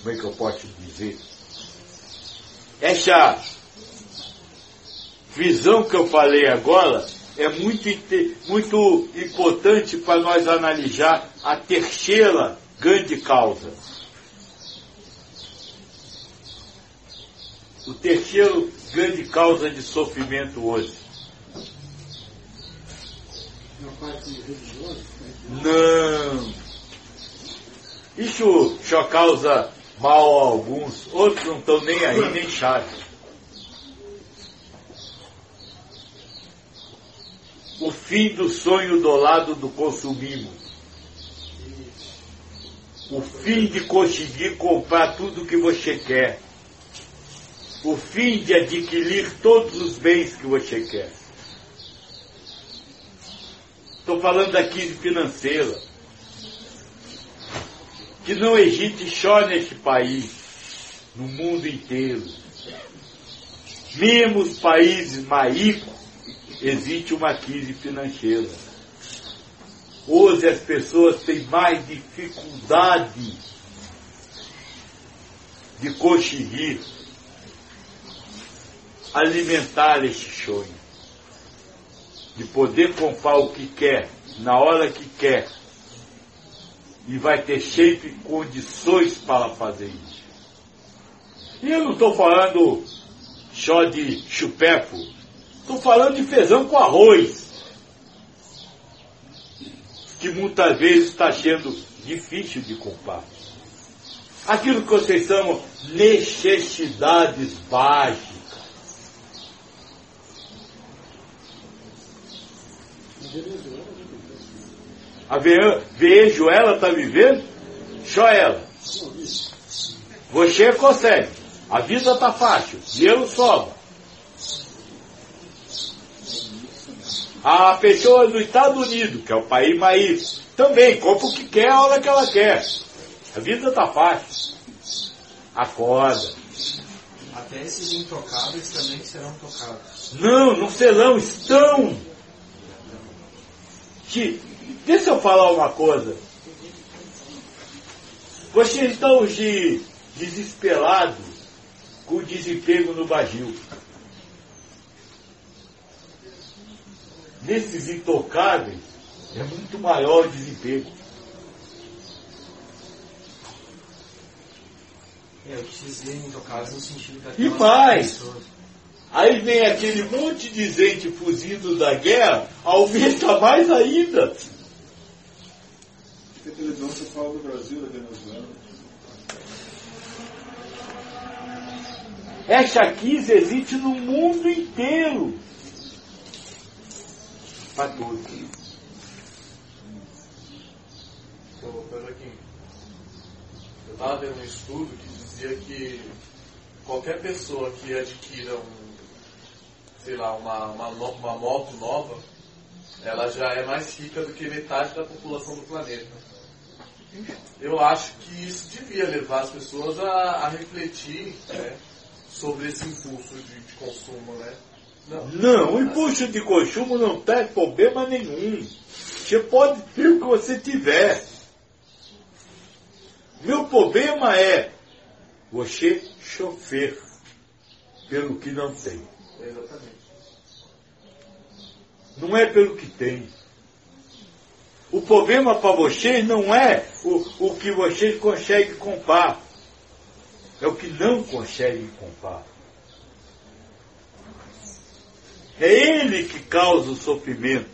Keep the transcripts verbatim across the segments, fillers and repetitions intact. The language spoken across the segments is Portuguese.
como é que eu posso dizer? Essa visão que eu falei agora é muito, muito importante para nós analisar a terceira grande causa. O terceiro grande causa de sofrimento hoje. Não. Isso só causa mal a alguns, outros não estão nem aí, nem chatos. O fim do sonho do lado do consumismo. O fim de conseguir comprar tudo que você quer. O fim de adquirir todos os bens que você quer. Estou falando da crise financeira. Que não existe só neste país, no mundo inteiro. Mesmo os países mais ricos, existe uma crise financeira. Hoje as pessoas têm mais dificuldade de conseguir alimentar este sonho. De poder comprar o que quer, na hora que quer. E vai ter sempre condições para fazer isso. E eu não estou falando só de supérfluo. Estou falando de feijão com arroz. Que muitas vezes está sendo difícil de comprar. Aquilo que vocês chamam necessidades básicas. A Venezuela está vivendo? Só ela. Você consegue. A vida está fácil. Dinheiro sobra. A pessoa do Estados Unidos, que é o país mais rico, também compra o que quer a hora que ela quer. A vida está fácil. Acorda. Até esses intocáveis também serão tocados. Não, não serão, estão. Que, deixa eu falar uma coisa. Vocês estão de, desesperados com o desemprego no Brasil. Nesses intocáveis é muito maior o desemprego. É, eu quis dizer intocáveis no sentido da... E mais, aí vem aquele monte de gente fugindo da guerra, aumenta mais ainda. A televisão só fala do Brasil, da Venezuela. Essa crise existe no mundo inteiro. Para tudo. Ô, Pedroquinho, eu estava vendo um estudo que dizia que qualquer pessoa que adquira um, sei lá, uma, uma, uma moto nova, ela já é mais rica do que metade da população do planeta. Eu acho que isso devia levar as pessoas a, a refletir, né, sobre esse impulso de, de consumo, né? Não, não, o impulso de consumo não tem problema nenhum. Você pode ter o que você tiver. Meu problema é você sofrer pelo que não tem. Exatamente. Não é pelo que tem. O problema para vocês não é o, o que vocês conseguem comprar. É o que não conseguem comprar. É ele que causa o sofrimento.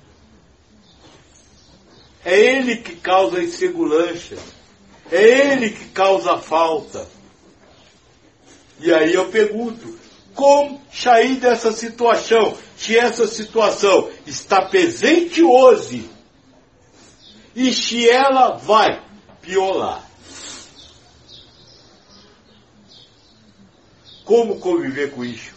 É ele que causa a insegurança. É ele que causa a falta. E aí eu pergunto, como sair dessa situação? Se essa situação está presente hoje, e se ela vai piorar? Como conviver com isso?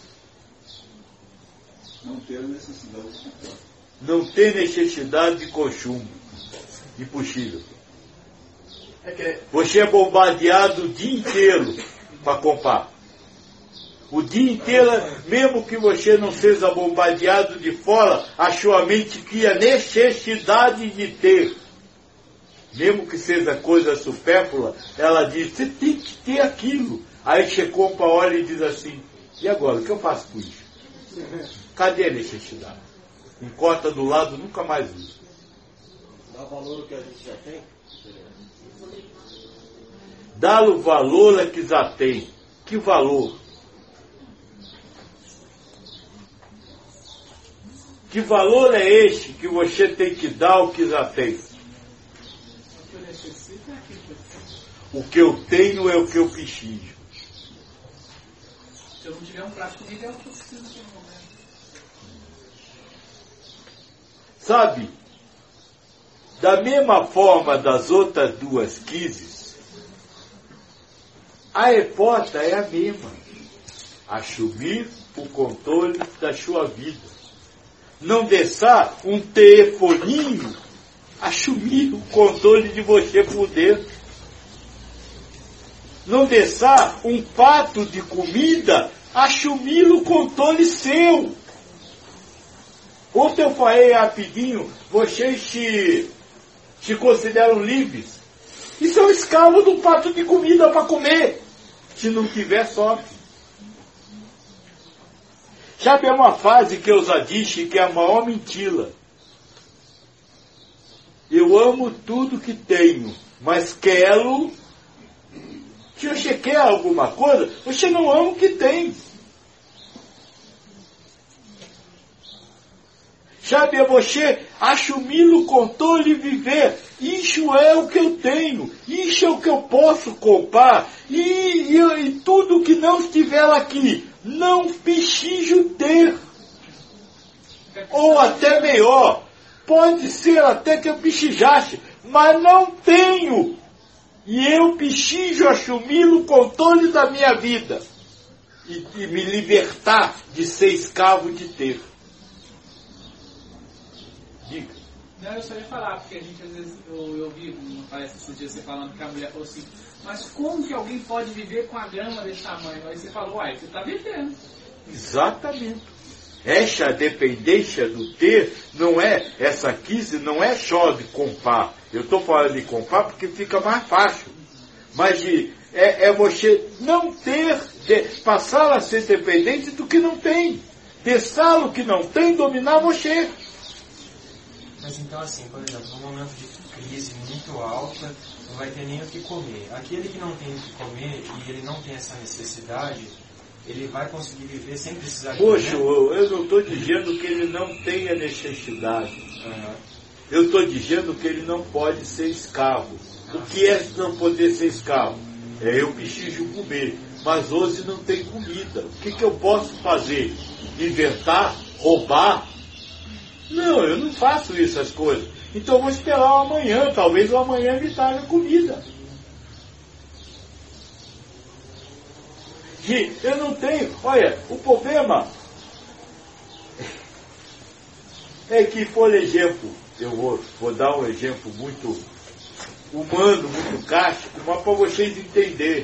Não ter necessidade de comprar. Não ter necessidade de consumo. Impossível. É que é... Você é bombardeado o dia inteiro para comprar. O dia inteiro, mesmo que você não seja bombardeado de fora, a sua mente cria necessidade de ter. mesmo que seja coisa supérflua, ela diz, você tem que ter aquilo. Aí você compra, olha e diz assim, e agora, o que eu faço com isso? Cadê a necessidade? Encorta do lado, nunca mais usa. Dá valor ao que a gente já tem? Dá o valor a que já tem. Que valor? Que valor é este que você tem que dar ao que já tem? O que eu tenho é o que eu preciso. Se eu não tiver um prato de comida, é o que eu preciso no momento. Sabe? Da mesma forma das outras duas crises, a hipótese é a mesma. Assumir o controle da sua vida. Não deixar um telefoninho assumir o controle de você por dentro. Não deixar um prato de comida assumir o controle seu. Ontem eu falei rapidinho, vocês se, se consideram livres. E são escravos do prato de comida para comer. Se não tiver, sofre. Sabe, é uma frase que eu já disse que é a maior mentira. Eu amo tudo que tenho, mas quero... Se você quer alguma coisa, você não ama o que tem. Sabe, é você assumir o controle e viver. Isso é o que eu tenho. Isso é o que eu posso comprar. E, e, e tudo que não estiver aqui, não preciso ter. Ou até melhor, pode ser até que eu precisasse, mas não tenho. E eu preciso assumir o controle da minha vida. E, e me libertar de ser escravo de ter. Diga. Não, eu só ia falar, porque a gente às vezes, eu, eu vi uma palestra esses dias você falando que a mulher falou assim, mas como que alguém pode viver com a grama desse tamanho? Aí você falou, uai, você está vivendo. Exatamente. Essa dependência do ter não é, essa crise não é só de comprar. Eu estou falando de comprar porque fica mais fácil. Mas de, é, é você não ter, de, passar a ser dependente do que não tem. Deixar o que não tem dominar você. Mas então assim, por exemplo, num momento de crise muito alta, não vai ter nem o que comer. Aquele que não tem o que comer e ele não tem essa necessidade, ele vai conseguir viver sem precisar de Poxa, comer? eu, eu não estou dizendo que ele não tenha necessidade. Uhum. Eu estou dizendo que ele não pode ser escravo. O que é não poder ser escravo? É, eu preciso comer, mas hoje não tem comida. O que, que eu posso fazer? Inventar? Roubar? Não, eu não faço essas coisas. Então eu vou esperar o amanhã. Talvez o amanhã me traga comida. E eu não tenho... Olha, o problema é que, por exemplo, eu vou, vou dar um exemplo muito humano, muito cástico, mas para vocês entenderem.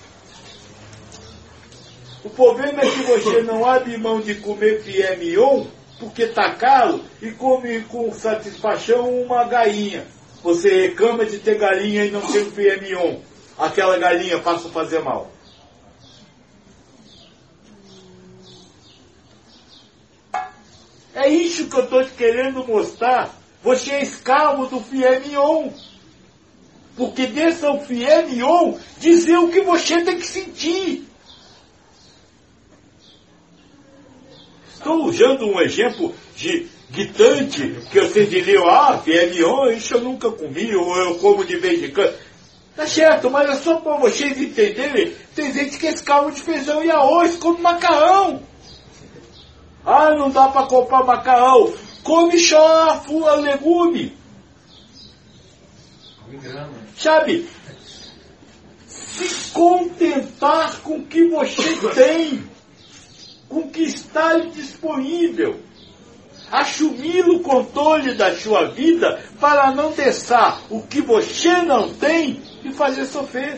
O problema é que você não abre mão de comer filé mignon porque está caro e come com satisfação uma galinha. Você reclama de ter galinha e não ter um filé mignon. Aquela galinha passa a fazer mal. É isso que eu estou querendo mostrar. Você é escravo do filé mignon. Porque deixa o filé mignon dizer o que você tem que sentir. Estou usando um exemplo de gritante, que vocês diriam, ah, filé mignon, isso eu nunca comi, ou eu como de vez em quando. Tá certo, mas é só para vocês entenderem. Tem gente que é escravo de feijão e arroz, come macarrão. Ah, não dá para comprar macarrão. Come só a legume. Come grama. Sabe? Se contentar com o que você tem. Com o que está disponível. Assumir o controle da sua vida para não deixar o que você não tem e fazer sofrer.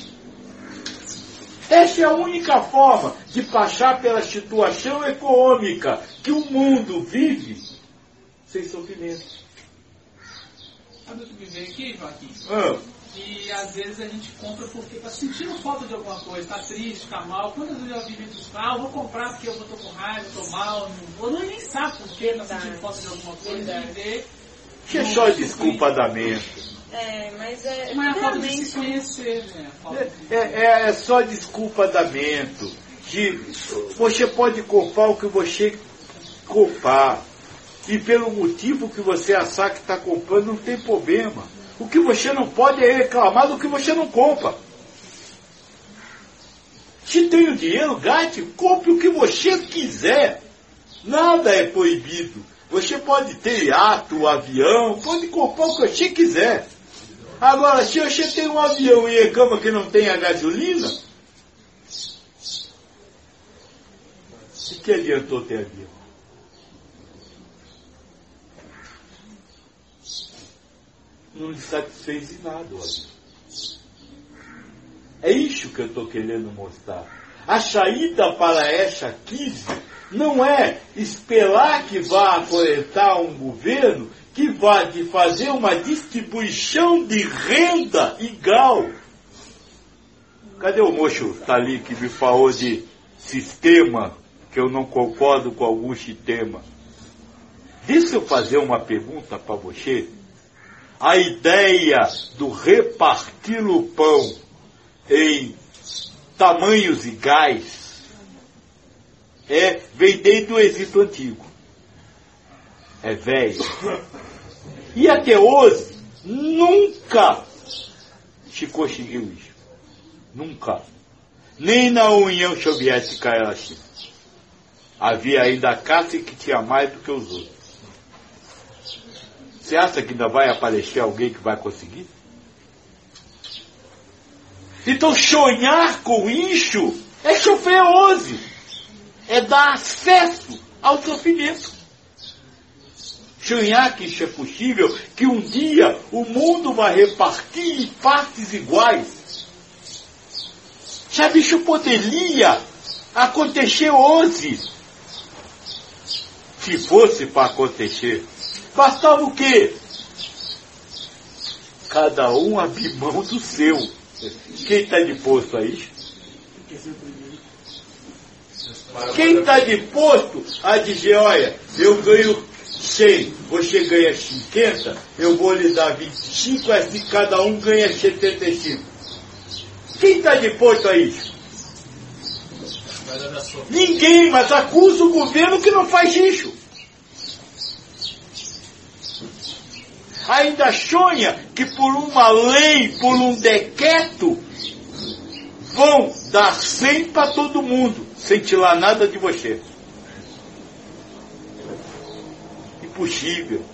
Essa é a única forma de passar pela situação econômica que o mundo vive sem sofrimento. Sabe o que me veio aqui, Joaquim? Ah, E às vezes a gente compra porque está sentindo falta de alguma coisa, está triste, está mal. Quantas vezes eu já vi gente ah, eu vou comprar porque eu estou com raiva, estou mal, não vou, nem sabe por que está sentindo falta de alguma coisa. E ver, que é só desculpadamento. É, mas é. Mas é a falta de realmente- se conhecer, né? A falta de- É, é, é só desculpadamento. De, você pode comprar o que você comprar. E pelo motivo que você achar que está comprando, não tem problema. O que você não pode é reclamar do que você não compra. Se tem o dinheiro, gaste, compre o que você quiser. Nada é proibido. Você pode ter iate, avião, pode comprar o que você quiser. Agora, se você tem um avião e reclama que não tem a gasolina, o que adiantou ter avião? Não lhe satisfez em nada o avião. É isso que eu estou querendo mostrar. A saída para essa crise não é esperar que vá aposentar um governo que vá de fazer uma distribuição de renda igual. Cadê o moço tá ali que me falou de sistema, que eu não concordo com algum sistema? Deixa eu fazer uma pergunta para você. A ideia do repartir o pão em tamanhos iguais é vem desde o Egito Antigo. É velho. E até hoje, nunca se conseguiu isso. Nunca. Nem na União Soviética era assim. Havia ainda a classe que tinha mais do que os outros. Você acha que ainda vai aparecer alguém que vai conseguir? Então sonhar com isso é sofrer hoje. É dar acesso ao sofrimento. Sonhar que isso é possível, que um dia o mundo vai repartir em partes iguais. Sabe, isso poderia acontecer hoje. Se fosse para acontecer, bastava o quê? Cada um abrir mão do seu. Quem está disposto a isso? Quem está disposto a dizer, olha, eu ganho cem, você ganha cinquenta, eu vou lhe dar vinte e cinco, assim cada um ganha setenta e cinco. Quem está disposto a isso? Ninguém, mas acusa o governo que não faz isso. Ainda sonha que por uma lei, por um decreto, vão dar cem para todo mundo, sem tirar nada de você. Impossível.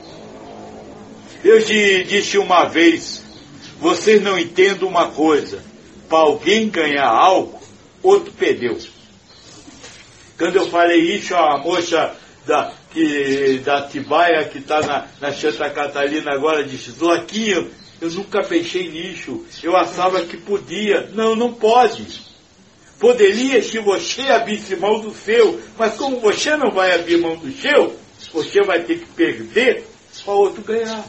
Eu te disse uma vez, vocês não entendem uma coisa, para alguém ganhar algo, outro perdeu. Quando eu falei isso, a moça da, que, da Atibaia, que está na, na Santa Catarina agora, disse, Joaquim, eu nunca pensei nisso, eu achava que podia. Não, não pode. Poderia se você abrisse mão do seu, mas como você não vai abrir mão do seu, você vai ter que perder para o outro ganhar.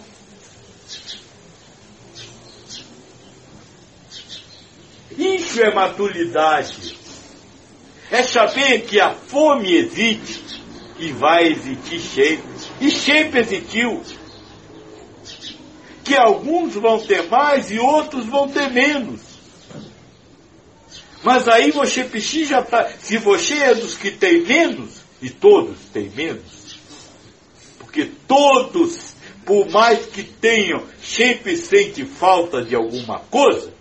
Isso é maturidade. É saber que a fome existe e vai existir sempre. E sempre existiu. Que alguns vão ter mais e outros vão ter menos. Mas aí você precisa, se você é dos que tem menos, e todos têm menos, porque todos, por mais que tenham, sempre sentem falta de alguma coisa,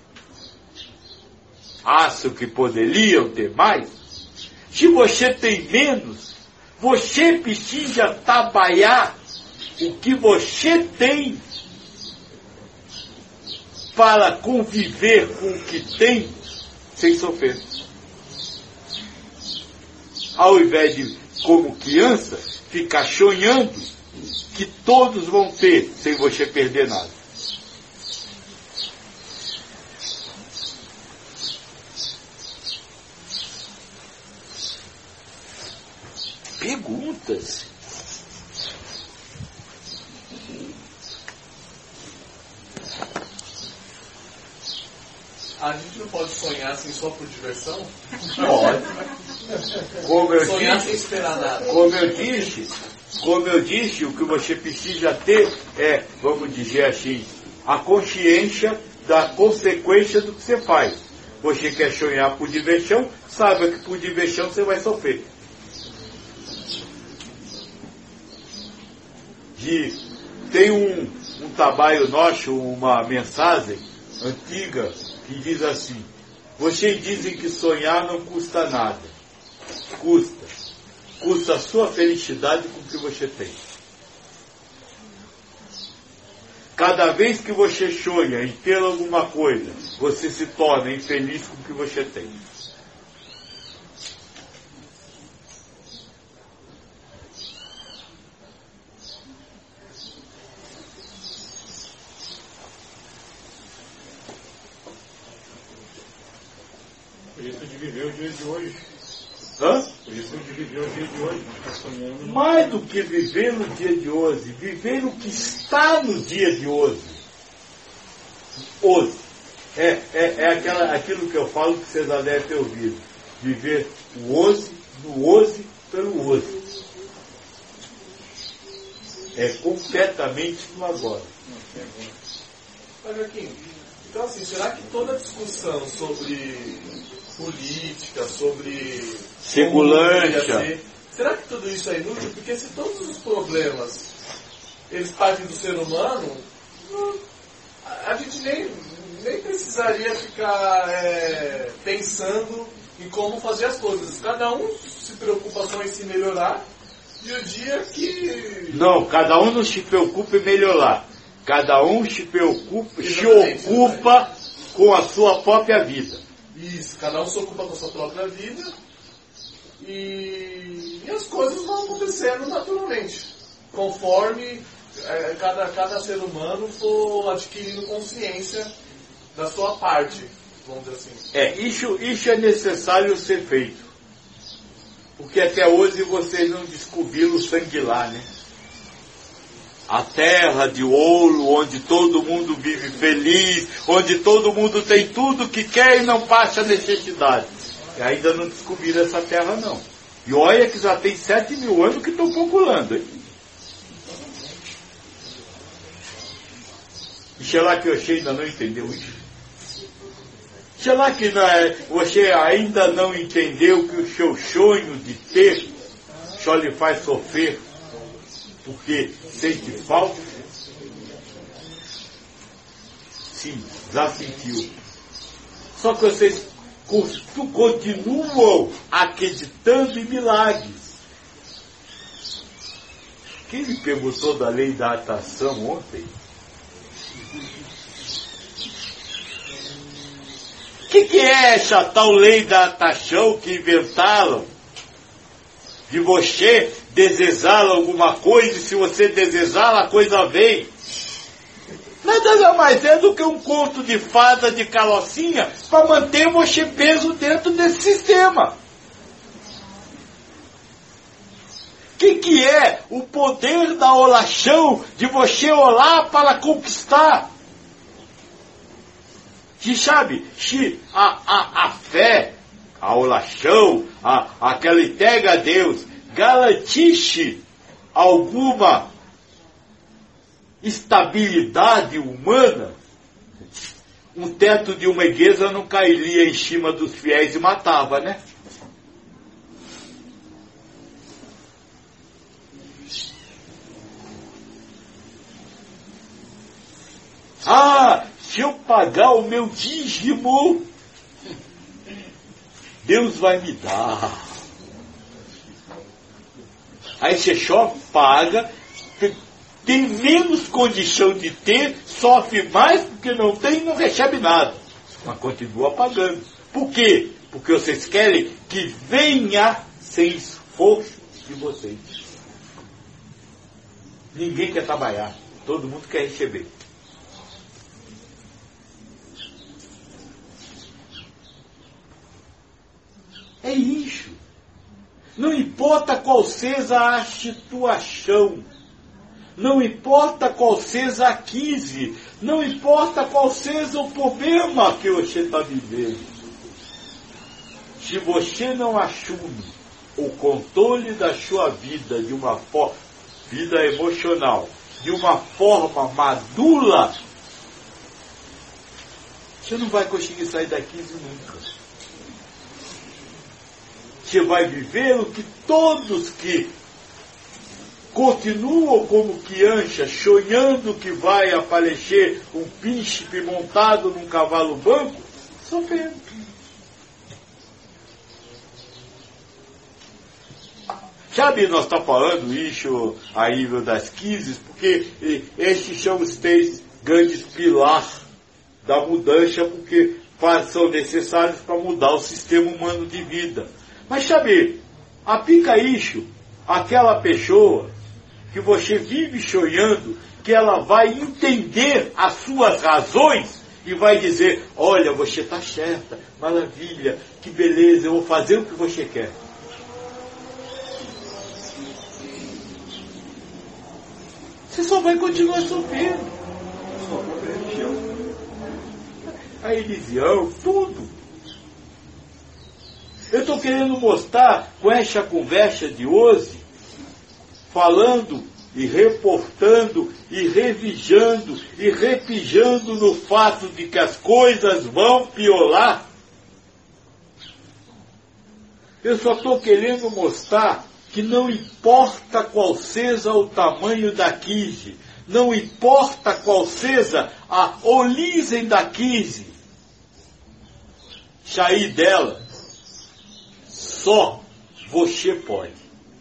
acham que poderiam ter mais. Se você tem menos, você precisa trabalhar o que você tem para conviver com o que tem sem sofrer. Ao invés de, como criança, ficar sonhando que todos vão ter sem você perder nada. Perguntas. A gente não pode sonhar assim só por diversão? Pode. Como eu Sonhar disse, sem esperar nada. como eu disse, como eu disse, o que você precisa ter é, vamos dizer assim, a consciência da consequência do que você faz. Você quer sonhar por diversão, saiba que por diversão você vai sofrer. De, tem um, um trabalho nosso, uma mensagem antiga, que diz assim: vocês dizem que sonhar não custa nada. Custa. Custa a sua felicidade com o que você tem. Cada vez que você sonha em ter alguma coisa, você se torna infeliz com o que você tem. Por isso de viver o dia de hoje. Hã? Por isso de viver o dia de hoje. Não está sonhando. Mais do que viver no dia de hoje, viver o que está no dia de hoje. Hoje. É, é, é aquela, aquilo que eu falo que vocês já devem ter ouvido. Viver o hoje, do hoje pelo hoje. É completamente no agora. Mas, Joaquim, então assim, será que toda discussão sobre política, sobre Segulância, será que tudo isso é inútil? Porque se todos os problemas eles partem do ser humano, a gente nem, nem precisaria ficar é, pensando em como fazer as coisas. Cada um se preocupa só em se melhorar, e o dia que... não, cada um não se preocupa em melhorar. Cada um se preocupa, se Exatamente, ocupa com a sua própria vida. Isso, cada um se ocupa com a sua própria vida e, e as coisas vão acontecendo naturalmente, conforme é, cada, cada ser humano for adquirindo consciência da sua parte, vamos dizer assim. É, isso, isso é necessário ser feito. Porque até hoje vocês não descobriram o sangue lá, né? A terra de ouro, onde todo mundo vive feliz, onde todo mundo tem tudo que quer e não passa necessidade. E ainda não descobriram essa terra, não. E olha que já tem sete mil anos que estão populando, hein? E será que você ainda não entendeu isso? Será que não é, você ainda não entendeu que o seu sonho de ter só lhe faz sofrer porque sente falta? Sim, já sentiu. Só que vocês continuam acreditando em milagres. Quem me perguntou da lei da atração ontem? O que, que é essa tal lei da atração que inventaram? De você desejar alguma coisa e se você desejar a coisa vem. Nada mais é do que um conto de fada de carrocinha para manter você preso dentro desse sistema. O que, que é o poder da oração de você orar para conquistar? Que sabe, se a, a, a fé, a oração, a, aquela entrega a Deus, garantisse alguma estabilidade humana, um teto de uma igreja não cairia em cima dos fiéis e matava, né? Ah, se eu pagar o meu dízimo, Deus vai me dar. Aí você só paga, tem menos condição de ter, sofre mais porque não tem e não recebe nada. Mas continua pagando. Por quê? Porque vocês querem que venha sem esforço de vocês. Ninguém quer trabalhar, todo mundo quer receber. É isso. Não importa qual seja a situação, Não importa qual seja a crise, não importa qual seja o problema que você está vivendo. Se você não assume o controle da sua vida de uma forma, vida emocional, de uma forma madura, você não vai conseguir sair da crise nunca. Você vai viver o que todos que continuam como criança, sonhando que vai aparecer um príncipe montado num cavalo branco, sofrendo. Sabe, nós estamos falando isso a nível das crises, porque estes são os três grandes pilares da mudança, porque são necessários para mudar o sistema humano de vida. Mas sabe, aplica isso àquela pessoa que você vive sonhando que ela vai entender as suas razões e vai dizer, olha, você está certa, maravilha, que beleza, eu vou fazer o que você quer. Você só vai continuar sofrendo. A religião, tudo. Eu estou querendo mostrar com essa conversa de hoje, falando e reportando e revisando e repijando no fato de que as coisas vão piorar. Eu só estou querendo mostrar que não importa qual seja o tamanho da crise, não importa qual seja a origem da crise, sair dela, só você pode.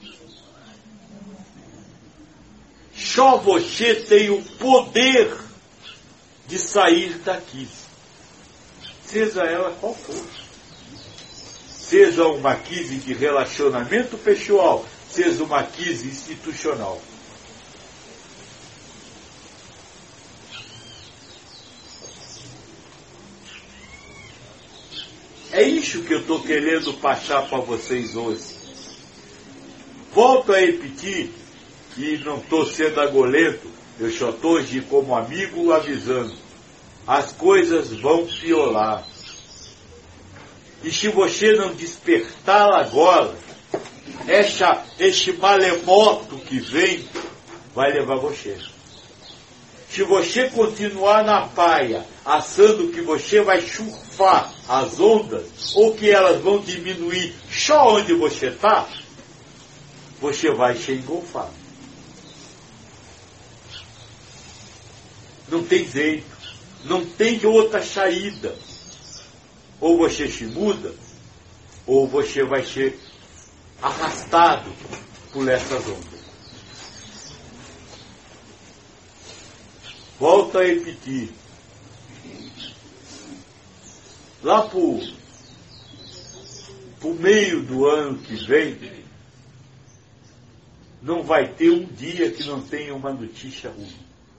Só você tem o poder de sair da crise, seja ela qual for. Seja uma crise de relacionamento pessoal, seja uma crise institucional. É isso que eu estou querendo passar para vocês hoje. Volto a repetir, e não estou sendo agolento, eu só estou hoje como amigo avisando. As coisas vão piorar. E se você não despertar agora, essa, esse maremoto que vem vai levar você. Se você continuar na praia, achando que você vai surfar as ondas, ou que elas vão diminuir só onde você está, você vai ser engolfado. Não tem jeito, não tem outra saída. Ou você se muda, ou você vai ser arrastado por essas ondas. Volto a repetir. Lá por, por meio do ano que vem, não vai ter um dia que não tenha uma notícia ruim.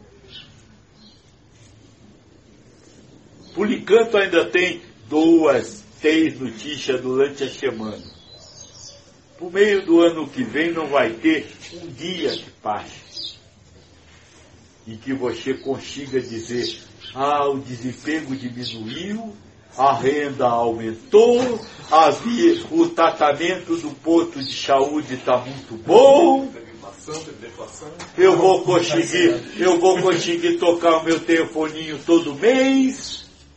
Por enquanto ainda tem duas, três notícias durante a semana. Por meio do ano que vem não vai ter um dia de paz e que você consiga dizer, ah, o desemprego diminuiu, a renda aumentou, havia, o tratamento do posto de saúde está muito bom, eu vou conseguir, eu vou conseguir tocar o meu telefoninho todo mês.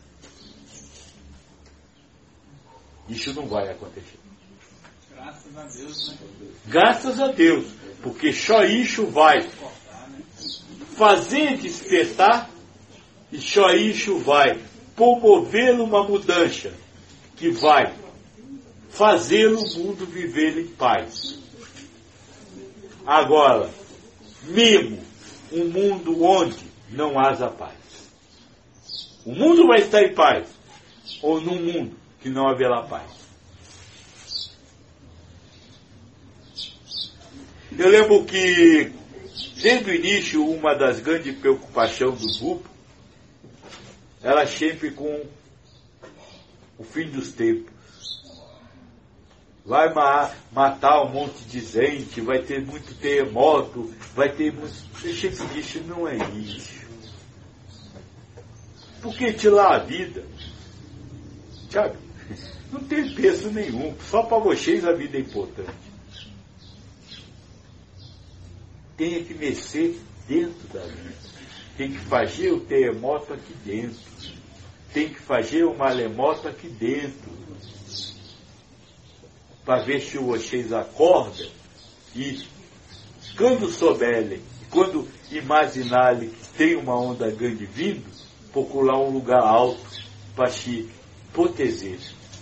Isso não vai acontecer. Graças a Deus, né? Graças a Deus, porque só isso vai fazer despertar e só isso vai promover uma mudança que vai fazer o mundo viver em paz. Agora, mesmo um mundo onde não haja paz. O mundo vai estar em paz, ou num mundo que não haverá paz. Eu lembro que, desde o início, uma das grandes preocupações do grupo era sempre com o fim dos tempos. Vai ma- matar um monte de gente, vai ter muito terremoto, vai ter muito... Deixa que disse, não é isso. Porque tirar a vida, sabe, não tem peso nenhum. Só para vocês a vida é importante. Tem que mexer dentro da vida. Tem que fazer o terremoto aqui dentro. Tem que fazer o maremoto aqui dentro. Para ver se vocês acordam e, quando souberem, quando imaginarem que tem uma onda grande vindo, procurar um lugar alto para se proteger.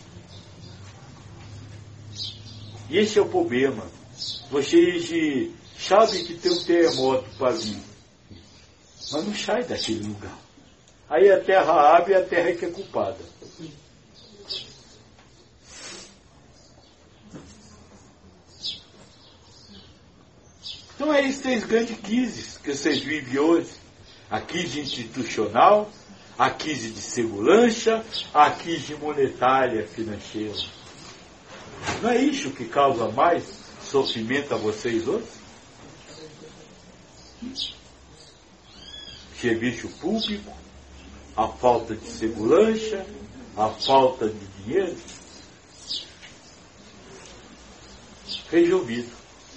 E esse é o problema. Vocês sabem que tem um terremoto para vir, mas não sai daquele lugar. Aí a terra abre e a terra é que é culpada. Então é esses três grandes crises que vocês vivem hoje. A crise institucional, a crise de segurança, a crise monetária financeira. Não é isso que causa mais sofrimento a vocês hoje? Serviço público, a falta de segurança, a falta de dinheiro. Resolvido.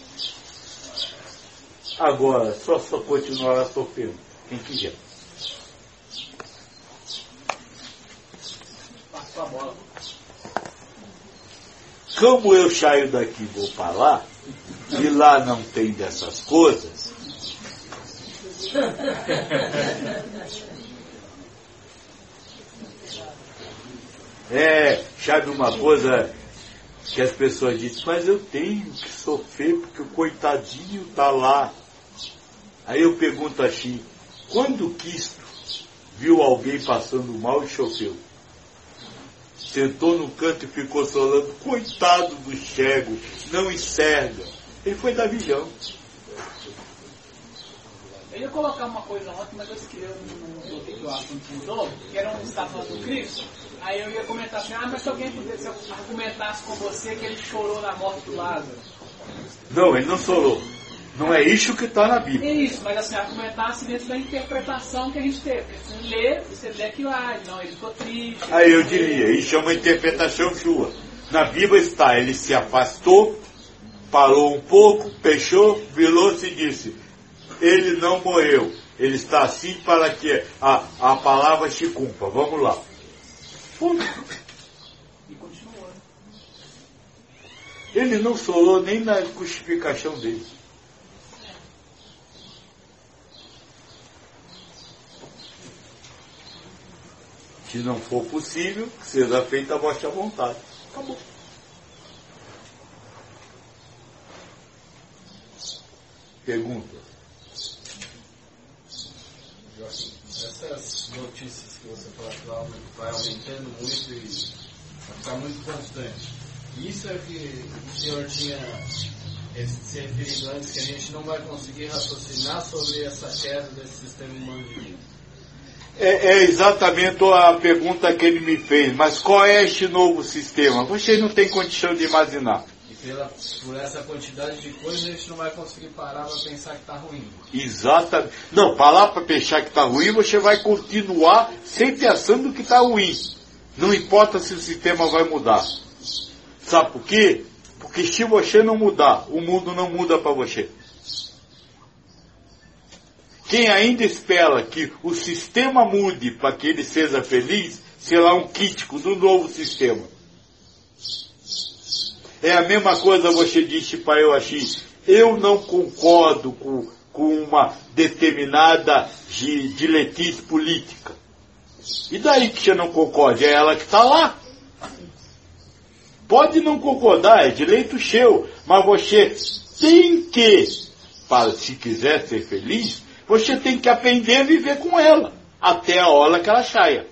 Agora, só, só continuará sofrendo, quem quiser. Passou a bola. Como eu saio daqui e vou para lá, e lá não tem dessas coisas, é, sabe uma coisa que as pessoas dizem, mas eu tenho que sofrer porque o coitadinho está lá. Aí eu pergunto assim, quando Cristo viu alguém passando mal e sofreu? Sentou no canto e ficou solando, coitado do cego, não enxerga. Ele foi dar milhão. Eu ia colocar uma coisa ontem, mas eu escrevi no vídeo, o assunto mudou, que era um está falando do Cristo. Aí eu ia comentar assim, ah, mas se alguém pudesse argumentasse com você que ele chorou na morte do Lázaro. Não, ele não chorou. Não é isso que está na Bíblia. É isso, mas assim, argumentasse dentro da interpretação que a gente teve. Porque você lê, você lê aquilo lá, não, ele ficou triste. Aí eu diria, isso é uma interpretação sua. Na Bíblia está, ele se afastou, parou um pouco, fechou, virou-se e disse, ele não morreu. Ele está assim para que a, a palavra se cumpra. Vamos lá. Ponto. E continuou. Ele não chorou nem na justificação dele. Se não for possível, que seja feita a vossa vontade. Acabou. Pergunta. Joaquim, essas notícias que você falou que vai aumentando muito e vai ficar muito constante. Isso é que o senhor tinha se referido antes, que a gente não vai conseguir raciocinar sobre essa queda desse sistema humano de vida. É, é exatamente a pergunta que ele me fez. Mas qual é este novo sistema? Você não tem condição de imaginar. E pela, por essa quantidade de coisas, a gente não vai conseguir parar para pensar que está ruim. Exatamente. Não, parar para pensar que está ruim, você vai continuar sempre pensando que está ruim. Não importa se o sistema vai mudar. Sabe por quê? Porque se você não mudar, o mundo não muda para você. Quem ainda espera que o sistema mude para que ele seja feliz, será um crítico do novo sistema. É a mesma coisa você disse para eu assim, eu não concordo com, com uma determinada diretriz política. E daí que você não concorda? É ela que está lá. Pode não concordar, é direito seu, mas você tem que, para, se quiser ser feliz, você tem que aprender a viver com ela, até a hora que ela saia.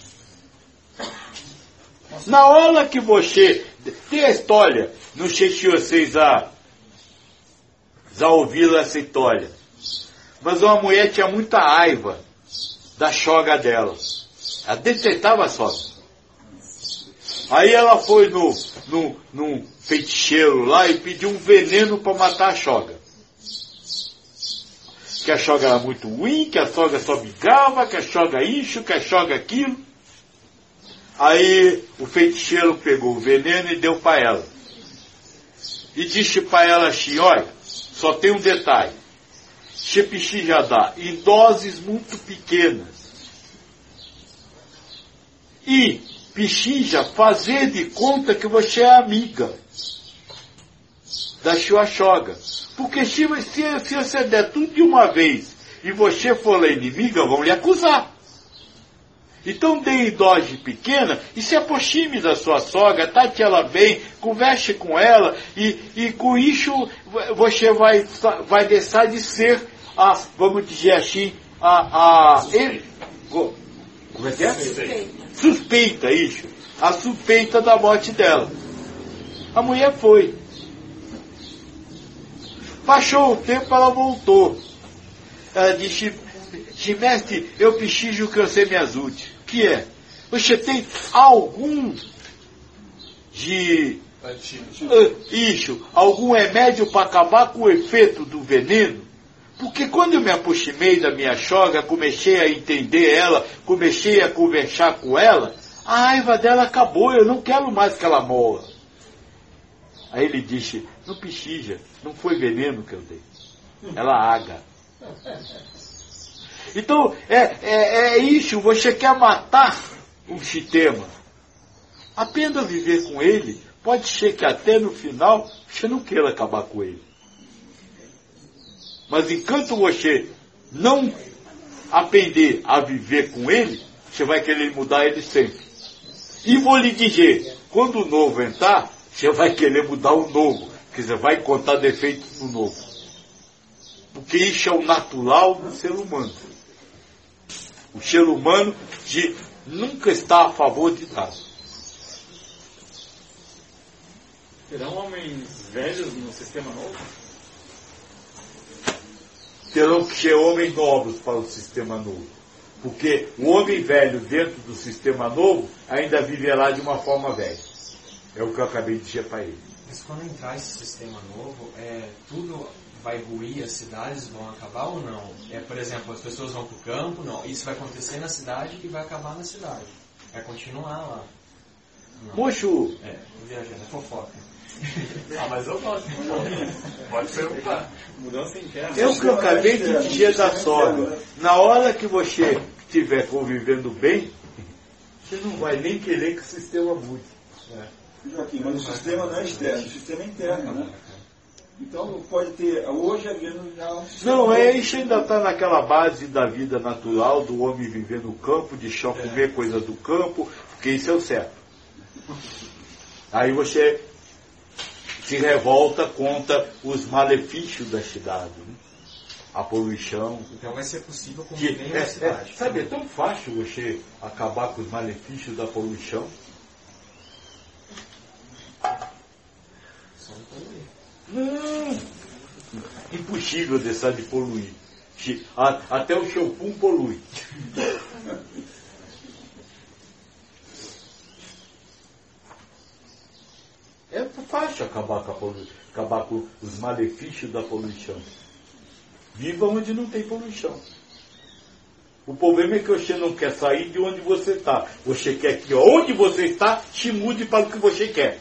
Na hora que você... Tem a história, não sei se vocês já, já ouviram essa história, mas uma mulher tinha muita raiva da sogra dela. Ela detestava a sogra. Aí ela foi no, no, no feiticeiro lá e pediu um veneno para matar a sogra. que a sogra era muito ruim, que a sogra só brigava, que a sogra isso, que a sogra aquilo. Aí o feiticeiro pegou o veneno e deu para ela. E disse para ela assim, olha, só tem um detalhe. Você precisa dar em doses muito pequenas. E precisa fazer de conta que você é amiga da sua sogra. Porque se, se, se você der tudo de uma vez e você for lá inimiga, vão lhe acusar. Então dê em dose pequena e se aproxime da sua sogra, trate ela bem, converse com ela e, e com isso você vai, vai deixar de ser a, vamos dizer assim, a, a ele, como é que é? Suspeita. Suspeita, isso. A suspeita da morte dela. A mulher foi. Passou o tempo, ela voltou. Ela disse, mestre, eu preciso que você me ajude. O que é? Você tem algum de... Uh, isso, algum remédio para acabar com o efeito do veneno? Porque quando eu me aproximei da minha sogra, comecei a entender ela, comecei a conversar com ela, a raiva dela acabou, eu não quero mais que ela morra. Aí ele disse, não precisa, não foi veneno que eu dei. Ela aga. Então, é, é, é isso, você quer matar um sistema. Apenas viver com ele, pode ser que até no final você não queira acabar com ele. Mas enquanto você não aprender a viver com ele, você vai querer mudar ele sempre. E vou lhe dizer, quando o novo entrar, você vai querer mudar o novo, porque você vai encontrar defeitos no novo. Porque isso é o natural do ser humano. O ser humano de nunca está a favor de nada. Terão homens velhos no sistema novo? Terão que ser homens novos para o sistema novo. Porque o homem velho dentro do sistema novo ainda viverá de uma forma velha. É o que eu acabei de dizer para ele. Mas quando entrar esse sistema novo, é, tudo vai ruir, as cidades vão acabar ou não? É, por exemplo, as pessoas vão para o campo, não. Isso vai acontecer na cidade e vai acabar na cidade. Vai continuar lá. Não. Mocho! É, viajando, é fofoca. Ah, mas eu gosto. Pode perguntar. Mudança interna. É o que eu acabei de dizer da sogra. Na hora que você estiver convivendo bem, você não vai nem querer que o sistema mude. É. Joaquim, mas o sistema não é externo, o sistema é interno, né? Então pode ter, hoje a vida já... Não, é, isso ainda está naquela base da vida natural, do homem viver no campo, de só comer coisas do campo, porque isso é o certo. Aí você se revolta contra os malefícios da cidade, né? A poluição. Então vai ser possível Que, conviver é, na cidade. é, sabe, é tão fácil você acabar com os malefícios da poluição. Só não poluir. Não, impossível deixar de poluir. A, até o seu pum polui. É fácil acabar com, a polu... acabar com os malefícios da poluição. Viva onde não tem poluição. O problema é que você não quer sair de onde você está. Você quer que onde você está te mude para o que você quer.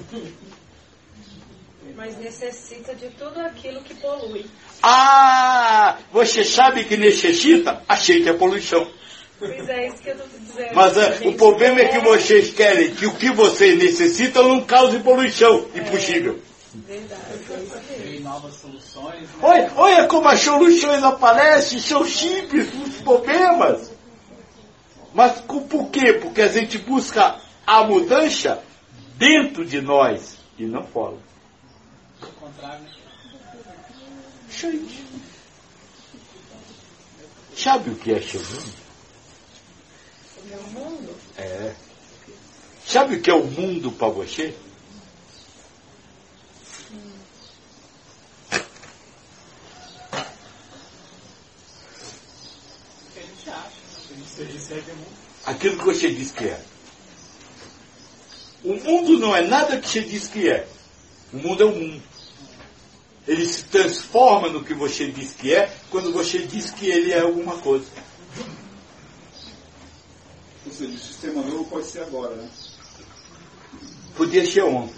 Mas necessita de tudo aquilo que polui. Ah, você sabe que necessita? Aceite a poluição. Pois é, isso que eu estou dizendo. Mas é, o problema é que vocês querem que o que vocês necessitam não cause poluição. Impossível. Verdade. Tem novas soluções. Né? Olha, olha como as soluções aparecem, são simples os problemas. Mas por quê? Porque a gente busca a mudança dentro de nós e não fora. Ao contrário. Gente, sabe o que é seu mundo? O meu mundo? É. Sabe o que é o mundo para você? O que a gente acha. Aquilo que você diz que é. O mundo não é nada que você diz que é. O mundo é o mundo. Ele se transforma no que você diz que é, quando você diz que ele é alguma coisa. Ou seja, o sistema novo pode ser agora, né? Podia ser ontem.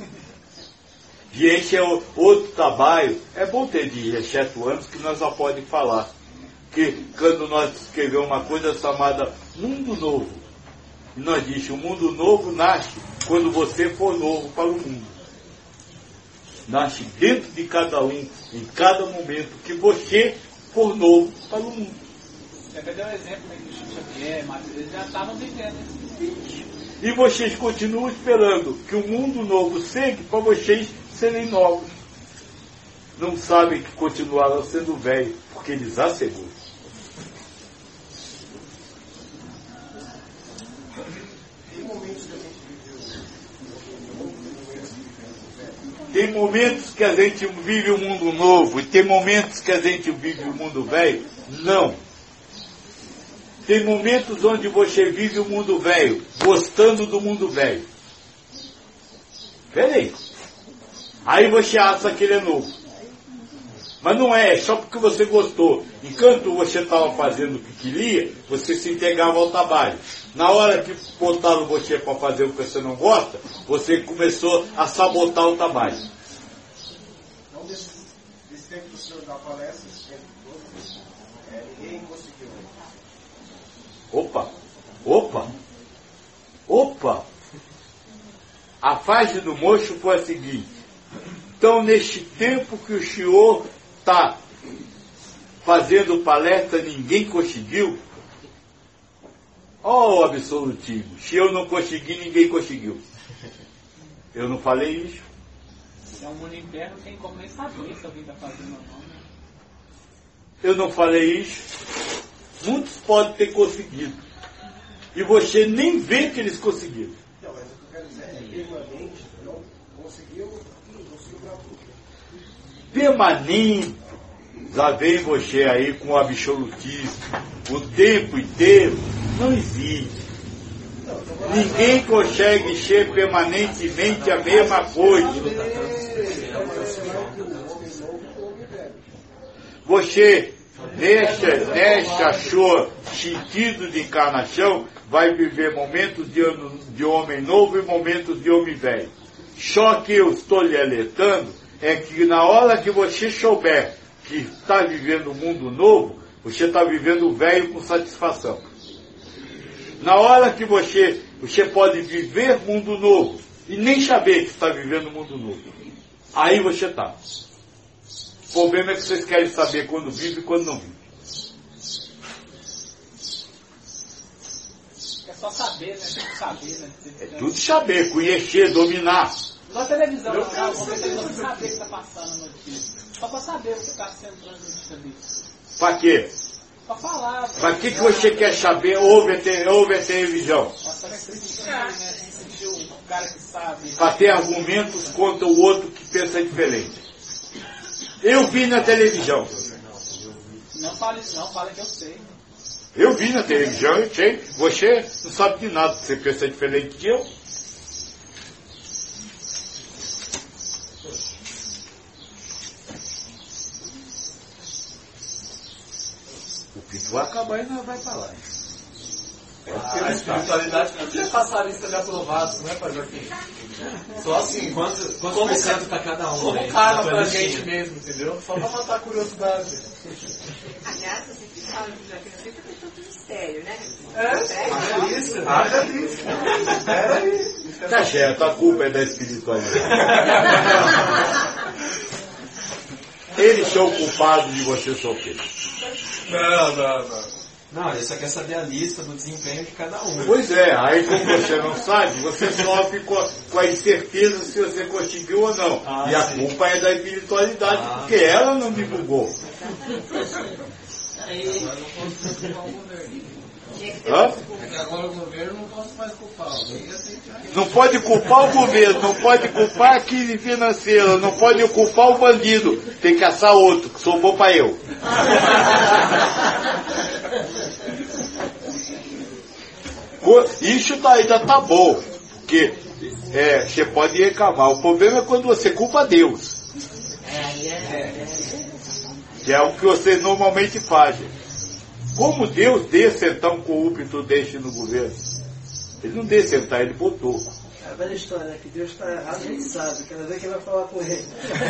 E esse é o, outro trabalho. É bom ter dezessete anos que nós só podemos falar. Que quando nós escrevemos uma coisa chamada Mundo Novo, e nós dizemos, o mundo novo nasce quando você for novo para o mundo. Nasce dentro de cada um, em cada momento, que você for novo para o mundo. Você deu um exemplo aí do Chico Xavier, mas eles já estavam vivendo isso. E vocês continuam esperando que o mundo novo seja para vocês serem novos. Não sabem que continuaram sendo velhos, porque eles asseguram. Tem momentos que a gente vive o mundo novo e tem momentos que a gente vive o mundo velho? Não. Tem momentos onde você vive o mundo velho, gostando do mundo velho. Peraí. Aí você acha que ele é novo. Mas não é, é só porque você gostou. Enquanto você estava fazendo o que queria, você se entregava ao trabalho. Na hora que botaram você para fazer o que você não gosta, você começou a sabotar o trabalho. Então, desse, desse tempo que o senhor dá palestra, esse tempo todo, é, ninguém conseguiu. Opa, opa, opa. A fase do mocho foi a seguinte. Então, neste tempo que o senhor está fazendo palestra, ninguém conseguiu? Ó, oh, absolutismo. Se eu não consegui, ninguém conseguiu. Eu não falei isso. Se é um mundo interno, não tem como nem saber se alguém está fazendo ou não. Né? Eu não falei isso. Muitos podem ter conseguido. E você nem vê que eles conseguiram. Não, mas o que eu quero dizer é permanente, não conseguiu, não conseguiu para tudo. Permanente. Já vem você aí com o absolutismo. O tempo inteiro não existe. Ninguém consegue ser permanentemente a mesma coisa. Você, neste, neste achou sentido de encarnação, vai viver momentos de, de homem novo e momentos de homem velho. Só que eu estou lhe alertando é que na hora que você souber que está vivendo um mundo novo, você está vivendo o velho com satisfação. Na hora que você, você pode viver mundo novo e nem saber que está vivendo um mundo novo, aí você está. O problema é que vocês querem saber quando vive e quando não vive. É só saber, né? Tem que saber, né? É tudo saber, conhecer, dominar. Igual a televisão, não, não, você tem que saber o que está passando no notícia. Só para saber o que está sendo transmitido ali. Para quê? Para falar. Para que, que você quer saber? Ouve a, te, ouve a televisão. Nossa, é criticar, né? Sentir o cara que sabe. Para ter argumentos contra o outro que pensa diferente. Eu vi na televisão. Não fale isso não, fala que eu sei. Eu vi na televisão, eu sei. Você não sabe de nada, você pensa diferente que eu. O pinto vai acabar e nós vai para lá. A espiritualidade podia passar a lista de aprovados, né, Pai Joaquim? Só assim, Quantos, quantos por cento para cada um? como né? cara Na pra listinha. gente mesmo, entendeu? Só pra matar a curiosidade. Aliás, você que fala de Joaquim, você tem todo mistério, né? É, haja isso, haja isso. Espera aí. Tá certo, a culpa é da espiritualidade. Eles são culpados de você sofrer. Não, não, não. Não, ele só quer saber a lista do desempenho de cada um. Pois é, aí como você não sabe, você sofre com a, com a incerteza se você conseguiu ou não. Ah, e a sim. culpa é da espiritualidade, Ah. porque ela não divulgou. Hã? Agora o governo não posso mais culpar. Alguém aceitar. Não pode culpar o governo, não pode culpar a crise financeira, não pode culpar o bandido. Tem que caçar outro, que sobrou para eu. Isso tá, ainda tá bom, porque é, você pode reclamar. O problema é quando você culpa Deus. É, aí é que é o que vocês normalmente fazem. Como Deus deixa sentar um corrupto deste no governo? Ele não deixa sentar, ele botou. É a velha história, né? Que Deus está errado, a gente sabe. Quer ver quem vai falar com ele.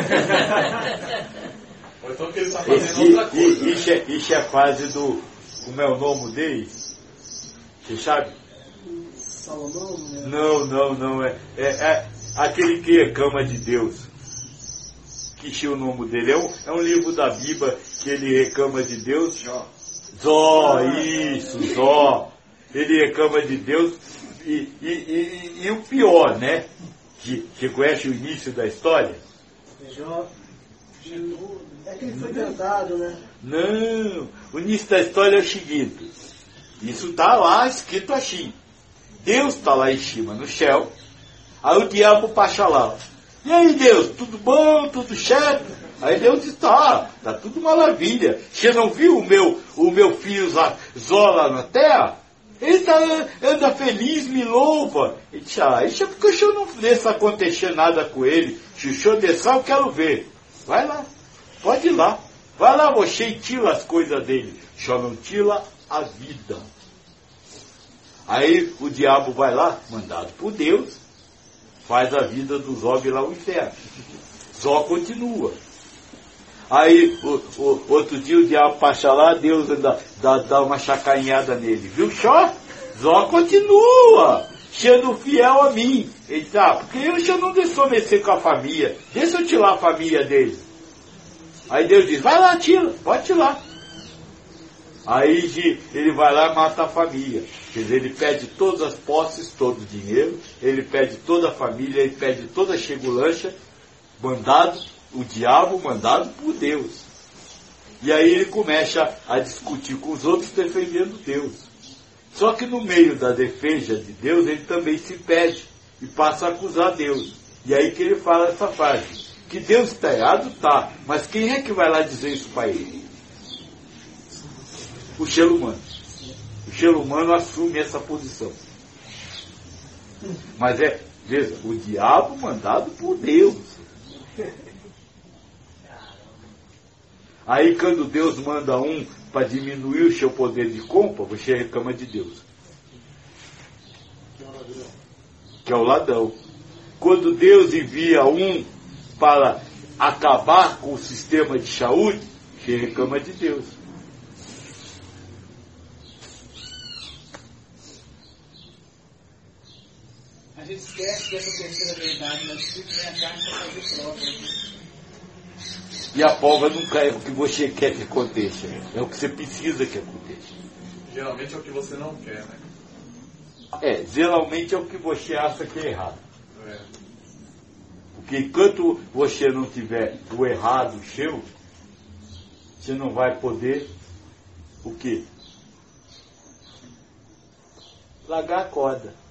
Ou então que ele está fazendo outra coisa. E, isso, é, isso é fase do... Como é o nome dele? Você sabe? Salomão? Né? Não, não, não. É, é, é aquele que reclama de Deus. Que tinha o nome dele. É um, é um livro da Bíblia que ele reclama de Deus. Jó. Zó, isso, Zó. Ele reclama de Deus. E, e, e, e o pior, né? Que, que conhece o início da história? Jó. É que ele foi tentado, né? Não. O início da história é o seguinte. Isso está lá escrito assim. Deus está lá em cima, no céu. Aí o diabo passa lá. E aí, Deus, tudo bom, tudo certo? Aí Deus diz, tá, tá tudo maravilha. Você não viu o meu, o meu filho Zó lá na terra? Ele tá, anda feliz, me louva. Ele diz, ah, isso é porque o senhor não deixa acontecer nada com ele. Se o senhor deixar, eu quero ver. Vai lá, pode ir lá. Vai lá, você e tira as coisas dele. Só não tira a vida. Aí o diabo vai lá, mandado por Deus, faz a vida do Zó virar o inferno. Zó continua. Aí o, o, outro dia o diabo passa lá, Deus dá, dá, dá uma chacanhada nele. Viu só? Zó continua sendo fiel a mim. Ele diz, ah, porque eu já não deixou mexer com a família. Deixa eu tirar a família dele. Aí Deus diz, vai lá, tira, pode tirar. Aí ele vai lá e mata a família. Quer dizer, ele pede todas as posses, todo o dinheiro, ele pede toda a família, ele pede toda a segurança, mandado, o diabo mandado por Deus. E aí ele começa a discutir com os outros defendendo Deus. Só que no meio da defesa de Deus, ele também se perde e passa a acusar Deus. E aí que ele fala essa frase, que Deus está errado, tá, mas quem é que vai lá dizer isso para ele? O ser humano. O ser humano assume essa posição. Mas é, veja, o diabo mandado por Deus. Aí quando Deus manda um para diminuir o seu poder de compra, você reclama de Deus. Que é o ladrão. Quando Deus envia um para acabar com o sistema de saúde, você reclama de Deus. A gente esquece dessa terceira verdade, mas tudo vem a carne para fazer prova. E a prova nunca é o que você quer que aconteça, é o que você precisa que aconteça. Geralmente é o que você não quer, né? É, geralmente é o que você acha que é errado. É. Porque enquanto você não tiver o errado seu, você não vai poder o quê? Largar a corda.